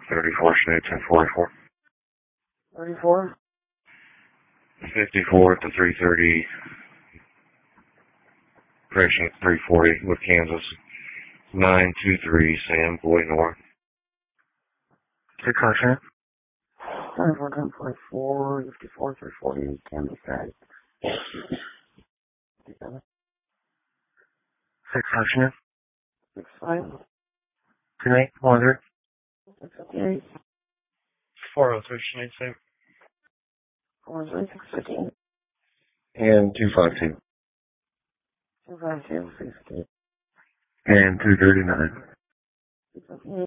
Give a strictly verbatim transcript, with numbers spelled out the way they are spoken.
thirty-four, Sinead, ten forty-four. thirty-four? fifty-four at the three thirty, correction, three forty with Kansas. nine two three, Sam, Boy North. Six Sinead. thirty-four, ten forty-four, fifty-four, three forty, Kansas City. Six Sinead. Six five. Sinead, one hundred. Six fifty-eight. four oh three, Sinead, Sam. four oh three, six fifteen. And two five two. two five two, six fifty-eight. And two thirty-nine. six fifty-eight.